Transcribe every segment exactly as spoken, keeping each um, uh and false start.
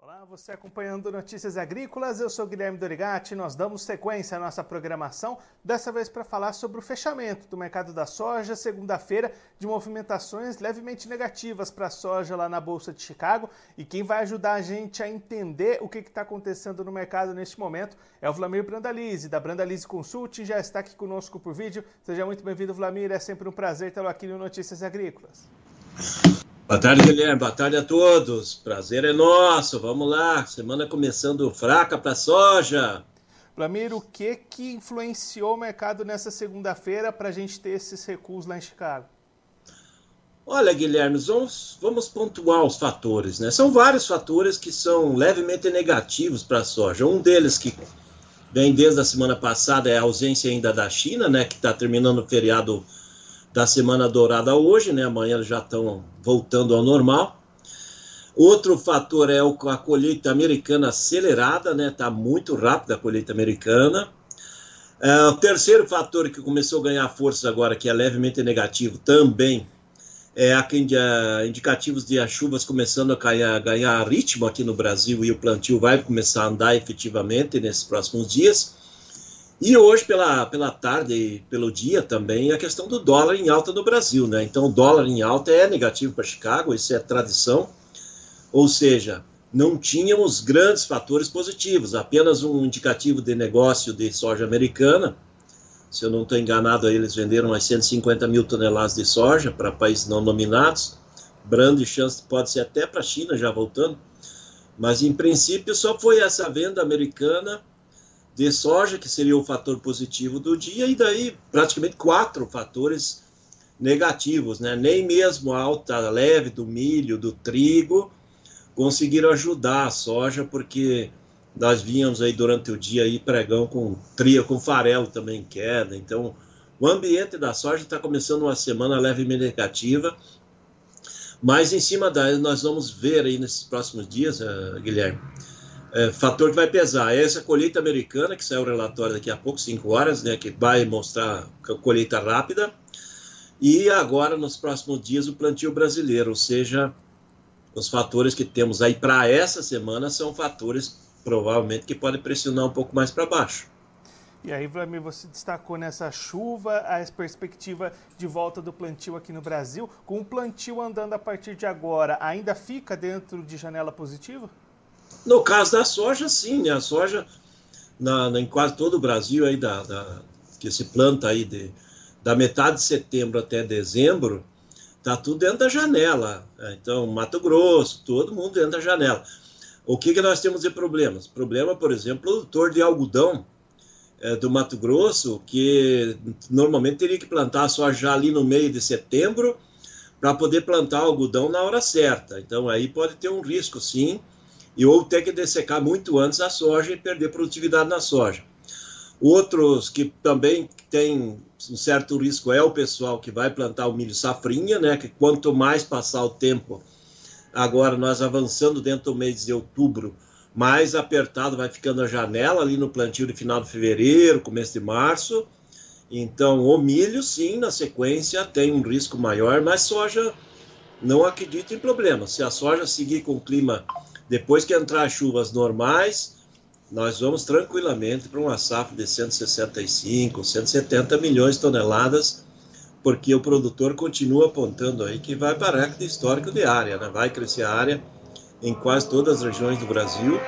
Olá, você acompanhando Notícias Agrícolas, eu sou Guilherme Dorigatti, nós damos sequência à nossa programação, dessa vez para falar sobre o fechamento do mercado da soja, segunda-feira, de movimentações levemente negativas para a soja lá na Bolsa de Chicago, e quem vai ajudar a gente a entender o que está acontecendo no mercado neste momento é o Vlamir Brandalize, da Brandalize Consulting, já está aqui conosco por vídeo. Seja muito bem-vindo, Vlamir, é sempre um prazer tê-lo aqui no Notícias Agrícolas. Boa tarde, Guilherme. Boa tarde a todos. Prazer é nosso. Vamos lá. Semana começando fraca para a soja. Vlamir, o que que influenciou o mercado nessa segunda-feira para a gente ter esses recuos lá em Chicago? Olha, Guilherme, vamos, vamos pontuar os fatores, né? São vários fatores que são levemente negativos para a soja. Um deles que vem desde a semana passada é a ausência ainda da China, né? Que está terminando o feriado da Semana Dourada hoje, né? Amanhã eles já estão voltando ao normal. Outro fator é a colheita americana acelerada, né? Está muito rápida a colheita americana. É, o terceiro fator que começou a ganhar força agora, que é levemente negativo também, é a indicativos de as chuvas começando a ganhar, a ganhar ritmo aqui no Brasil, e o plantio vai começar a andar efetivamente nesses próximos dias. E hoje, pela, pela tarde e pelo dia também, a questão do dólar em alta no Brasil, né? Então, o dólar em alta é negativo para Chicago, isso é tradição. Ou seja, não tínhamos grandes fatores positivos, apenas um indicativo de negócio de soja americana. Se eu não estou enganado, aí eles venderam umas cento e cinquenta mil toneladas de soja para países não nominados. Grande chance pode ser até para a China, já voltando. Mas, em princípio, só foi essa venda americana de soja, que seria o fator positivo do dia, e daí praticamente quatro fatores negativos, né? Nem mesmo a alta leve do milho, do trigo, conseguiram ajudar a soja, porque nós vínhamos aí durante o dia aí pregão com tria, com farelo também em queda. Então, o ambiente da soja está começando uma semana levemente negativa, mas em cima daí nós vamos ver aí nesses próximos dias, uh, Guilherme, É, fator que vai pesar é essa colheita americana, que sai o relatório daqui a pouco, cinco horas, né, que vai mostrar a colheita rápida, e agora, nos próximos dias, o plantio brasileiro, ou seja, os fatores que temos aí para essa semana são fatores, provavelmente, que podem pressionar um pouco mais para baixo. E aí, Vlamir, você destacou nessa chuva a perspectiva de volta do plantio aqui no Brasil. Com o plantio andando a partir de agora, ainda fica dentro de janela positiva? No caso da soja, sim, né? A soja, na, na, em quase todo o Brasil, aí da, da, que se planta aí de, da metade de setembro até dezembro, está tudo dentro da janela. Né? Então, Mato Grosso, todo mundo dentro da janela. O que, que nós temos de problemas? Problema, por exemplo, o produtor de algodão é, do Mato Grosso, que normalmente teria que plantar a soja já ali no meio de setembro para poder plantar o algodão na hora certa. Então, aí pode ter um risco, sim, e ou ter que dessecar muito antes a soja e perder produtividade na soja. Outros que também tem um certo risco é o pessoal que vai plantar o milho safrinha, né? Que quanto mais passar o tempo, agora nós avançando dentro do mês de outubro, mais apertado vai ficando a janela ali no plantio de final de fevereiro, começo de março. Então, o milho, sim, na sequência, tem um risco maior, mas soja, não acredito em problema. Se a soja seguir com o clima, depois que entrar as chuvas normais, nós vamos tranquilamente para uma safra de cento e sessenta e cinco, cento e setenta milhões de toneladas, porque o produtor continua apontando aí que vai para recorde histórico de área, né? Vai crescer a área em quase todas as regiões do Brasil,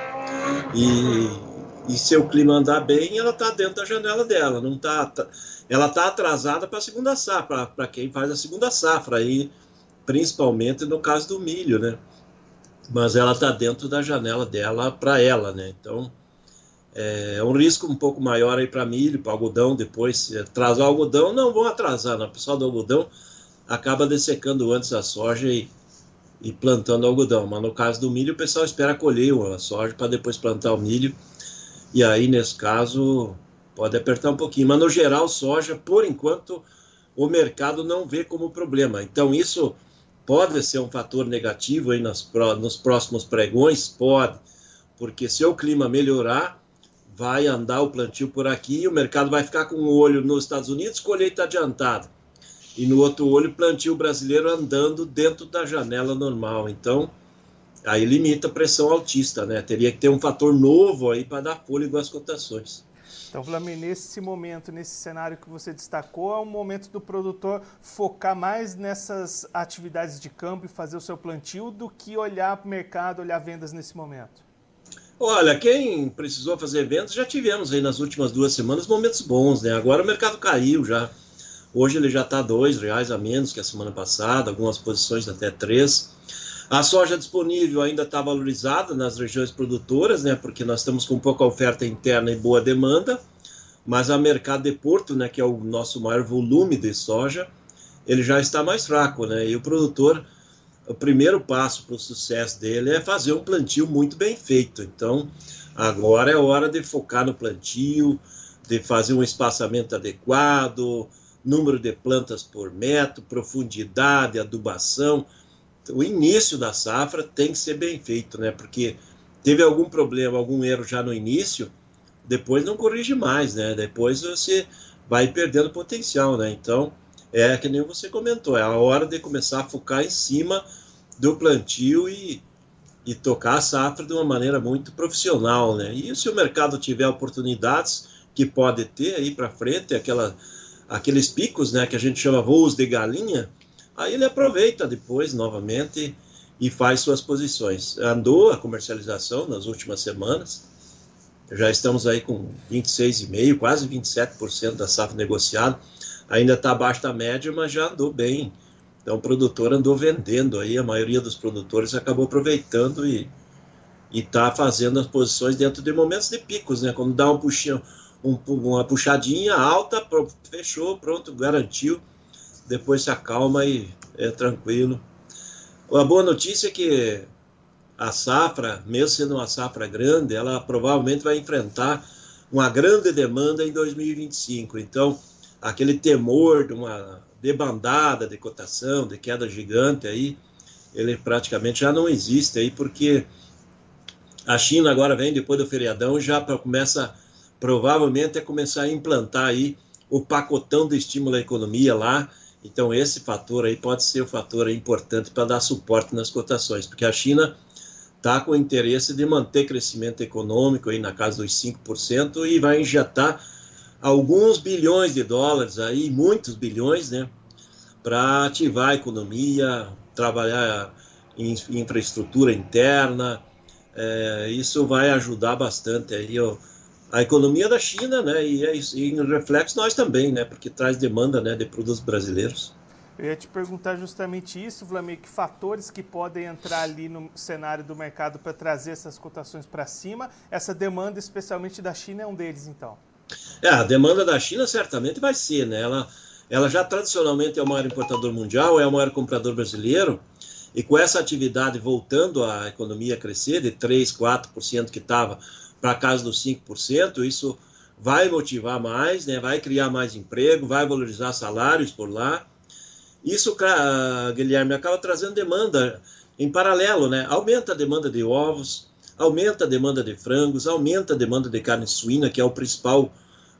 e, e se o clima andar bem, ela está dentro da janela dela, não tá, ela está atrasada para a segunda safra, para quem faz a segunda safra, aí, principalmente no caso do milho, né? Mas ela está dentro da janela dela para ela, né? Então, é um risco um pouco maior aí para milho, para algodão. Depois, se atrasar o algodão, não vão atrasar, né? O pessoal do algodão acaba dessecando antes a soja e, e plantando algodão. Mas no caso do milho, o pessoal espera colher a soja para depois plantar o milho. E aí, nesse caso, pode apertar um pouquinho. Mas, no geral, soja, por enquanto, o mercado não vê como problema. Então, isso pode ser um fator negativo aí nas, nos próximos pregões? Pode, porque se o clima melhorar, vai andar o plantio por aqui e o mercado vai ficar com um olho nos Estados Unidos, colheita adiantada, e no outro olho, plantio brasileiro andando dentro da janela normal. Então, aí limita a pressão altista, né? Teria que ter um fator novo aí para dar fôlego às cotações. Então, Vlamir, nesse momento, nesse cenário que você destacou, é um momento do produtor focar mais nessas atividades de campo e fazer o seu plantio do que olhar para o mercado, olhar vendas nesse momento? Olha, quem precisou fazer vendas, já tivemos aí nas últimas duas semanas momentos bons, né? Agora o mercado caiu já. Hoje ele já está dois reais a menos que a semana passada, algumas posições até três. A soja disponível ainda está valorizada nas regiões produtoras, né, porque nós estamos com pouca oferta interna e boa demanda, mas a mercado de Porto, né, que é o nosso maior volume de soja, ele já está mais fraco, né, e o produtor, o primeiro passo para o sucesso dele é fazer um plantio muito bem feito. Então, agora é hora de focar no plantio, de fazer um espaçamento adequado, número de plantas por metro, profundidade, adubação. O início da safra tem que ser bem feito, né? Porque teve algum problema, algum erro já no início, depois não corrige mais, né? Depois você vai perdendo potencial, né? Então, é que nem você comentou, é a hora de começar a focar em cima do plantio e, e tocar a safra de uma maneira muito profissional, né? E se o mercado tiver oportunidades, que pode ter aí para frente, aquela, aqueles picos, né, que a gente chama voos de galinha, aí ele aproveita depois, novamente, e faz suas posições. Andou a comercialização nas últimas semanas, já estamos aí com vinte e seis vírgula cinco por cento, quase vinte e sete por cento da safra negociada, ainda está abaixo da média, mas já andou bem. Então o produtor andou vendendo aí, a maioria dos produtores acabou aproveitando e está fazendo as posições dentro de momentos de picos, né? Quando dá um puxinho, um, uma puxadinha alta, fechou, pronto, garantiu. Depois se acalma e é tranquilo. A boa notícia é que a safra, mesmo sendo uma safra grande, ela provavelmente vai enfrentar uma grande demanda em dois mil e vinte e cinco. Então, aquele temor de uma debandada de cotação, de queda gigante aí, ele praticamente já não existe aí, porque a China agora vem depois do feriadão e já começa, provavelmente, a começar a implantar aí o pacotão de estímulo à economia lá. Então, esse fator aí pode ser o fator importante para dar suporte nas cotações, porque a China está com interesse de manter crescimento econômico aí na casa dos cinco por cento e vai injetar alguns bilhões de dólares, aí, muitos bilhões, né, para ativar a economia, trabalhar em infraestrutura interna. É, isso vai ajudar bastante aí, ó, a economia da China, né, e, é, e em reflexo nós também, né, porque traz demanda, né, de produtos brasileiros. Eu ia te perguntar justamente isso, Vlamir, que fatores que podem entrar ali no cenário do mercado para trazer essas cotações para cima. Essa demanda, especialmente da China, é um deles, então. É, a demanda da China certamente vai ser, né, ela, ela já tradicionalmente é o maior importador mundial, é o maior comprador brasileiro, e com essa atividade voltando a economia a crescer de três, quatro por cento que estava para casa dos cinco por cento, isso vai motivar mais, né, vai criar mais emprego, vai valorizar salários por lá. Isso, Guilherme, acaba trazendo demanda em paralelo, né? Aumenta a demanda de ovos, aumenta a demanda de frangos, aumenta a demanda de carne suína, que é o principal,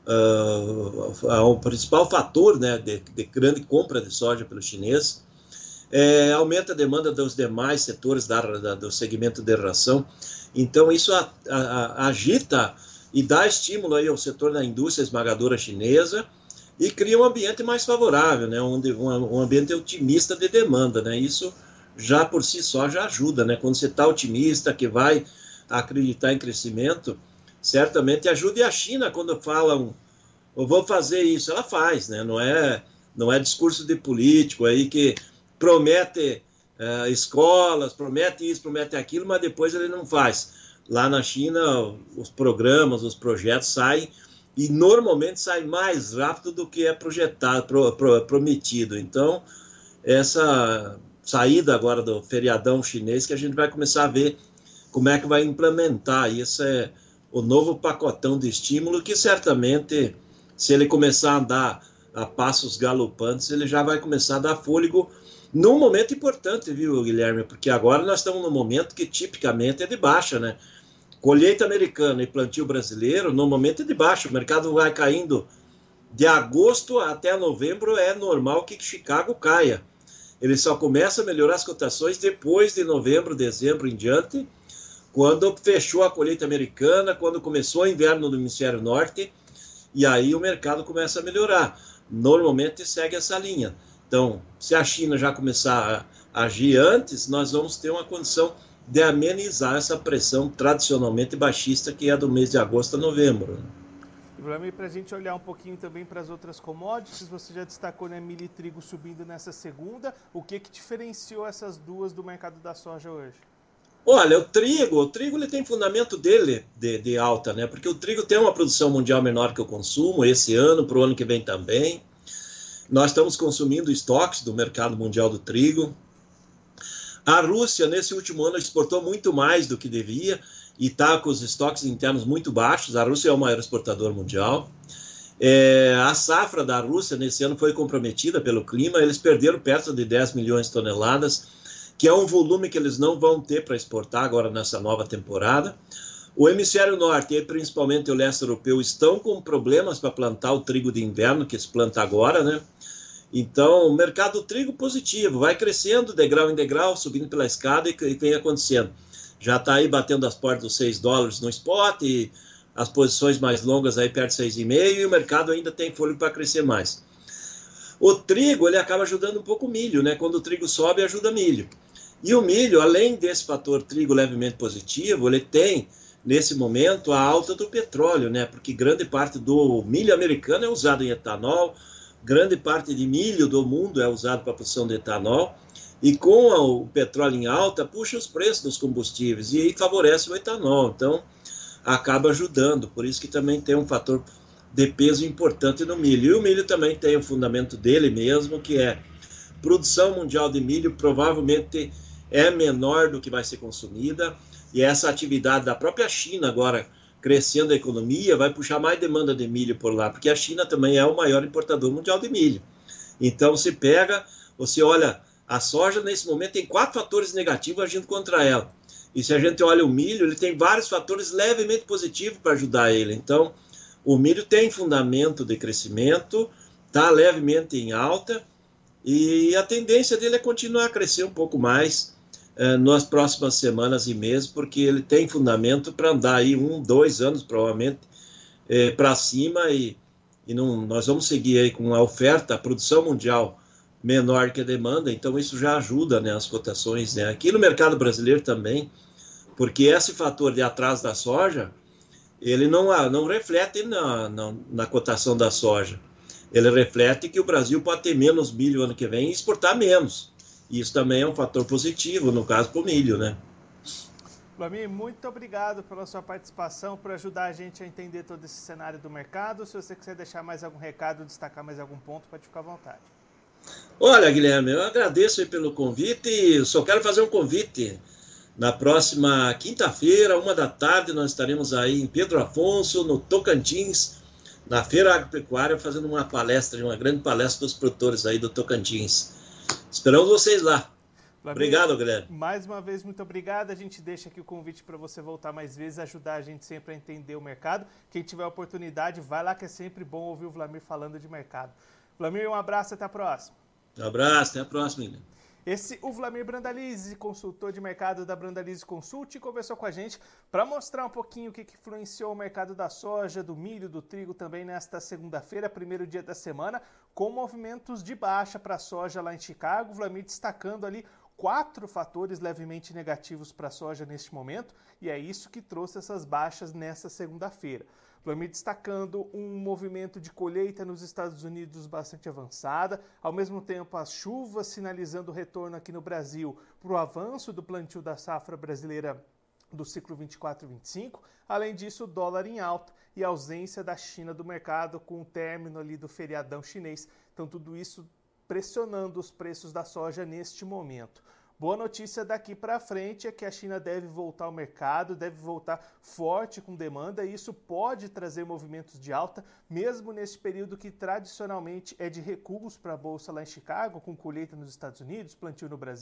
uh, o principal fator, né, de, de grande compra de soja pelo chinês. É, aumenta a demanda dos demais setores da, da, do segmento de ração. Então, isso a, a, a, agita e dá estímulo aí ao setor da indústria esmagadora chinesa e cria um ambiente mais favorável, né? um, um ambiente otimista de demanda, né? Isso já por si só já ajuda, né? Quando você está otimista, que vai acreditar em crescimento, certamente ajuda. E a China, quando falam, eu vou fazer isso, ela faz, né? Não é, não é discurso de político aí que promete uh, escolas, promete isso, promete aquilo, mas depois ele não faz. Lá na China, os programas, os projetos saem e normalmente sai mais rápido do que é projetado, pro, pro, prometido. Então, essa saída agora do feriadão chinês, que a gente vai começar a ver como é que vai implementar. Isso é o novo pacotão de estímulo, que certamente, se ele começar a andar a passos galopantes, ele já vai começar a dar fôlego num momento importante, viu, Guilherme? Porque agora nós estamos num momento que tipicamente é de baixa, né? Colheita americana e plantio brasileiro, no momento é de baixo, o mercado vai caindo de agosto até novembro, é normal que Chicago caia. ele só começa a melhorar as cotações depois de novembro, dezembro em diante, quando fechou a colheita americana, quando começou o inverno no hemisfério norte, e aí o mercado começa a melhorar. Normalmente segue essa linha. Então, se a China já começar a agir antes, nós vamos ter uma condição de amenizar essa pressão tradicionalmente baixista que é do mês de agosto a novembro. Vlamir, para a gente olhar um pouquinho também para as outras commodities, você já destacou, né, milho e trigo subindo nessa segunda. O que que diferenciou essas duas do mercado da soja hoje? Olha, o trigo, o trigo ele tem fundamento dele de, de alta, né? Porque o trigo tem uma produção mundial menor que o consumo esse ano, para o ano que vem também. Nós estamos consumindo estoques do mercado mundial do trigo. A Rússia, nesse último ano, exportou muito mais do que devia e está com os estoques internos muito baixos. A Rússia é o maior exportador mundial. É, a safra da Rússia nesse ano foi comprometida pelo clima. Eles perderam perto de dez milhões de toneladas, que é um volume que eles não vão ter para exportar agora nessa nova temporada. O hemisfério norte, e principalmente o leste europeu, estão com problemas para plantar o trigo de inverno, que se planta agora, né? Então, o mercado do trigo positivo, vai crescendo degrau em degrau, subindo pela escada e, e vem acontecendo. Já está aí batendo as portas dos seis dólares no spot, e as posições mais longas aí perto de seis vírgula cinco, e o mercado ainda tem fôlego para crescer mais. O trigo, ele acaba ajudando um pouco o milho, né? Quando o trigo sobe, ajuda milho. E o milho, além desse fator trigo levemente positivo, ele tem, nesse momento, a alta do petróleo, né? Porque grande parte do milho americano é usado em etanol, grande parte de milho do mundo é usado para a produção de etanol, e com o petróleo em alta, puxa os preços dos combustíveis, e aí favorece o etanol, então acaba ajudando, por isso que também tem um fator de peso importante no milho. E o milho também tem o fundamento dele mesmo, que é produção mundial de milho provavelmente é menor do que vai ser consumida, e essa atividade da própria China agora crescendo a economia vai puxar mais demanda de milho por lá, porque a China também é o maior importador mundial de milho. Então, se pega, você olha, a soja nesse momento tem quatro fatores negativos agindo contra ela. E se a gente olha o milho, ele tem vários fatores levemente positivos para ajudar ele. Então, o milho tem fundamento de crescimento, está levemente em alta, e a tendência dele é continuar a crescer um pouco mais eh, nas próximas semanas e meses, porque ele tem fundamento para andar aí um, dois anos, provavelmente, eh, para cima, e, e não, nós vamos seguir aí com a oferta, a produção mundial menor que a demanda, então isso já ajuda, né, as cotações, né? Aqui no mercado brasileiro também, porque esse fator de atraso da soja, ele não, não reflete na, na, na cotação da soja. Ele reflete que o Brasil pode ter menos milho ano que vem e exportar menos. E isso também é um fator positivo, no caso, para o milho, né? Vlamir, muito obrigado pela sua participação, por ajudar a gente a entender todo esse cenário do mercado. Se você quiser deixar mais algum recado, destacar mais algum ponto, pode ficar à vontade. Olha, Guilherme, eu agradeço aí pelo convite e só quero fazer um convite. Na próxima quinta-feira, uma da tarde, nós estaremos aí em Pedro Afonso, no Tocantins, na Feira Agropecuária, fazendo uma palestra, uma grande palestra dos produtores aí do Tocantins. Esperamos vocês lá. Vlamir, obrigado, Guilherme. Mais uma vez, muito obrigado. A gente deixa aqui o convite para você voltar mais vezes, ajudar a gente sempre a entender o mercado. Quem tiver oportunidade, vai lá que é sempre bom ouvir o Vlamir falando de mercado. Vlamir, um abraço, até a próxima. Um abraço, até a próxima, Guilherme. Esse o Vlamir Brandalize, consultor de mercado da Brandalize Consult, conversou com a gente para mostrar um pouquinho o que, que influenciou o mercado da soja, do milho, do trigo também nesta segunda-feira, primeiro dia da semana, com movimentos de baixa para a soja lá em Chicago. O Vlamir destacando ali quatro fatores levemente negativos para a soja neste momento, e é isso que trouxe essas baixas nessa segunda-feira. Vlamir destacando um movimento de colheita nos Estados Unidos bastante avançada, ao mesmo tempo as chuvas sinalizando o retorno aqui no Brasil para o avanço do plantio da safra brasileira do ciclo vinte e quatro vinte e cinco, além disso o dólar em alta e a ausência da China do mercado com o término ali do feriadão chinês. Então tudo isso pressionando os preços da soja neste momento. Boa notícia daqui para frente é que a China deve voltar ao mercado, deve voltar forte com demanda, e isso pode trazer movimentos de alta, mesmo neste período que tradicionalmente é de recuos para a Bolsa lá em Chicago, com colheita nos Estados Unidos, plantio no Brasil.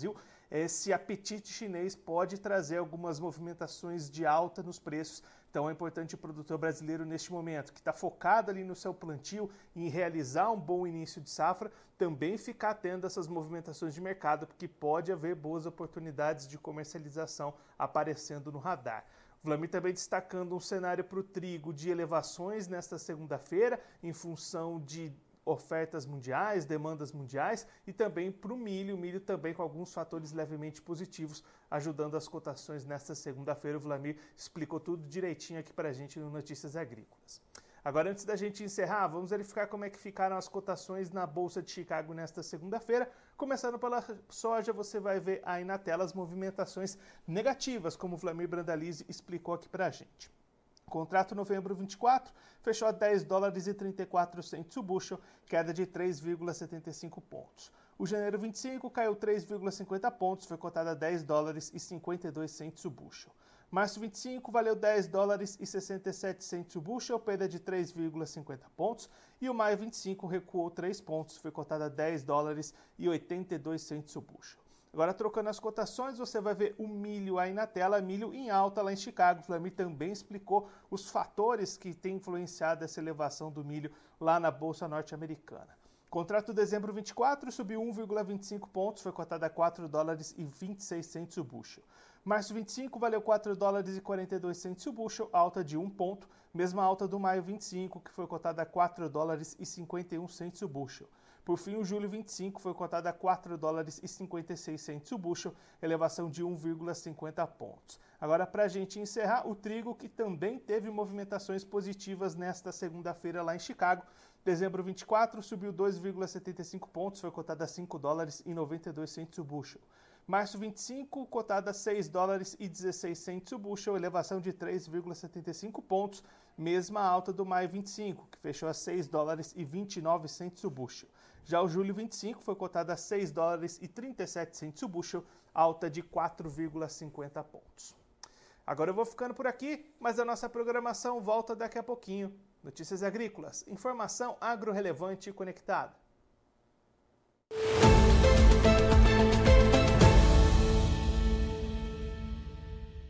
esse apetite chinês pode trazer algumas movimentações de alta nos preços. Então é importante o produtor brasileiro neste momento, que está focado ali no seu plantio, em realizar um bom início de safra, também ficar atento a essas movimentações de mercado, porque pode haver boas oportunidades de comercialização aparecendo no radar. O Vlamir também destacando um cenário para o trigo de elevações nesta segunda-feira, em função de ofertas mundiais, demandas mundiais, e também para o milho, o milho também com alguns fatores levemente positivos, ajudando as cotações nesta segunda-feira. O Vlamir explicou tudo direitinho aqui para a gente no Notícias Agrícolas. Agora, antes da gente encerrar, vamos verificar como é que ficaram as cotações na Bolsa de Chicago nesta segunda-feira. Começando pela soja, você vai ver aí na tela as movimentações negativas, como o Vlamir Brandalize explicou aqui para a gente. O contrato novembro vinte e quatro fechou a dez dólares e trinta e quatro centavos o bushel, queda de três vírgula setenta e cinco pontos. O janeiro vinte e cinco caiu três vírgula cinquenta pontos, foi cotado a dez dólares e cinquenta e dois centavos o bushel. Março vinte e cinco valeu dez dólares e sessenta e sete centavos o bushel, perda de três vírgula cinquenta pontos. E o maio vinte e cinco recuou três pontos, foi cotado a dez dólares e oitenta e dois centavos o bushel. Agora, trocando as cotações, você vai ver o milho aí na tela, milho em alta lá em Chicago. O Vlamir também explicou os fatores que têm influenciado essa elevação do milho lá na Bolsa Norte-Americana. Contrato dezembro vinte e quatro subiu um vírgula vinte e cinco pontos, foi cotado a quatro dólares e vinte e seis centavos o bushel. Março vinte e cinco valeu quatro dólares e quarenta e dois centavos o bushel, alta de um ponto, mesma alta do maio vinte e cinco, que foi cotada a quatro dólares e cinquenta e um centavos o bushel. Por fim, o julho vinte e cinco foi cotado a quatro dólares e cinquenta e seis centavos o bushel, elevação de um vírgula cinquenta pontos. Agora, para a gente encerrar, o trigo, que também teve movimentações positivas nesta segunda-feira lá em Chicago. Dezembro vinte e quatro subiu dois vírgula setenta e cinco pontos, foi cotado a cinco dólares e noventa e dois centavos o bushel. Março vinte e cinco, cotado a seis dólares e dezesseis centavos o bushel, elevação de três vírgula setenta e cinco pontos, mesma alta do maio vinte e cinco, que fechou a seis dólares e vinte e nove centavos o bushel. Já o julho vinte e cinco foi cotado a seis dólares e trinta e sete centavos o bushel, alta de quatro vírgula cinquenta pontos. Agora eu vou ficando por aqui, mas a nossa programação volta daqui a pouquinho. Notícias Agrícolas, informação agro-relevante e conectada.